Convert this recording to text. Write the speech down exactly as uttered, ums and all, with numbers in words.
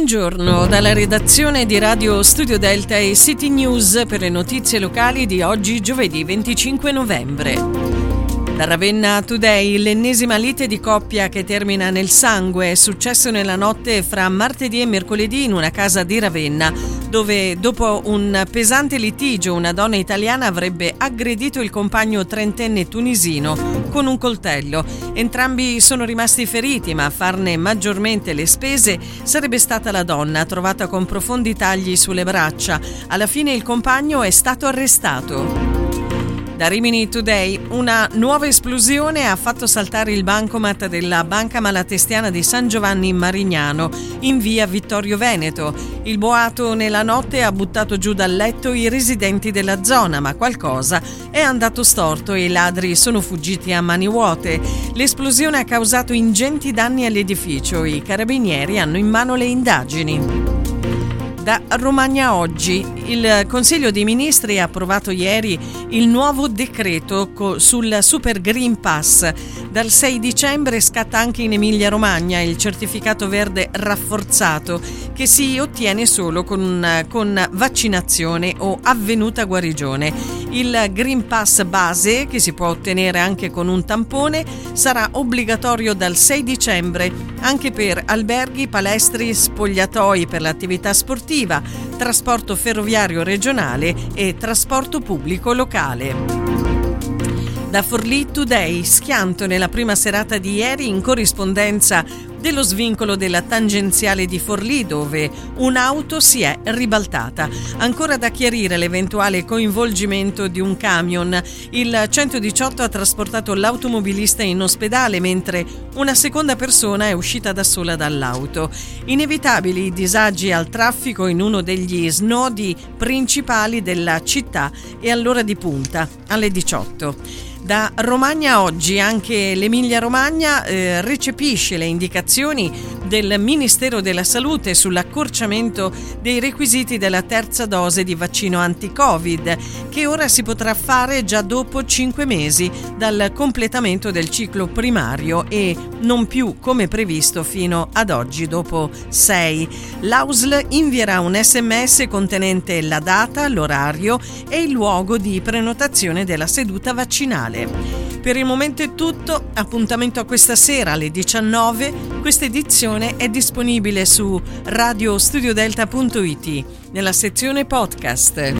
Buongiorno dalla redazione di Radio Studio Delta e City News per le notizie locali di oggi, giovedì venticinque novembre. Da Ravenna Today, l'ennesima lite di coppia che termina nel sangue è successo nella notte fra martedì e mercoledì in una casa di Ravenna, dove dopo un pesante litigio una donna italiana avrebbe aggredito il compagno trentenne tunisino con un coltello. Entrambi sono rimasti feriti, ma a farne maggiormente le spese sarebbe stata la donna, trovata con profondi tagli sulle braccia. Alla fine il compagno è stato arrestato. Da Rimini Today, una nuova esplosione ha fatto saltare il bancomat della Banca Malatestiana di San Giovanni in Marignano, in via Vittorio Veneto. Il boato nella notte ha buttato giù dal letto i residenti della zona, ma qualcosa è andato storto e i ladri sono fuggiti a mani vuote. L'esplosione ha causato ingenti danni all'edificio. I carabinieri hanno in mano le indagini. Da Romagna Oggi, il Consiglio dei Ministri ha approvato ieri il nuovo decreto co- sul Super Green Pass. Dal sei dicembre scatta anche in Emilia-Romagna il certificato verde rafforzato che si ottiene solo con, con vaccinazione o avvenuta guarigione. Il Green Pass base, che si può ottenere anche con un tampone, sarà obbligatorio dal sei dicembre anche per alberghi, palestri, spogliatoi per l'attività sportiva, trasporto ferroviario regionale e trasporto pubblico locale. Da Forlì Today, schianto nella prima serata di ieri in corrispondenza dello svincolo della tangenziale di Forlì, dove un'auto si è ribaltata. Ancora da chiarire l'eventuale coinvolgimento di un camion. Il centodiciotto ha trasportato l'automobilista in ospedale, mentre una seconda persona è uscita da sola dall'auto. Inevitabili i disagi al traffico in uno degli snodi principali della città e all'ora di punta, alle diciotto. Da Romagna Oggi, anche l'Emilia-Romagna eh, recepisce le indicazioni del Ministero della Salute sull'accorciamento dei requisiti della terza dose di vaccino anti-Covid, che ora si potrà fare già dopo cinque mesi dal completamento del ciclo primario e non più come previsto fino ad oggi dopo sei. L'A U S L invierà un sms contenente la data, l'orario e il luogo di prenotazione della seduta vaccinale. Per il momento è tutto, appuntamento a questa sera alle diciannove. Questa edizione è disponibile su radio studio delta punto it nella sezione podcast.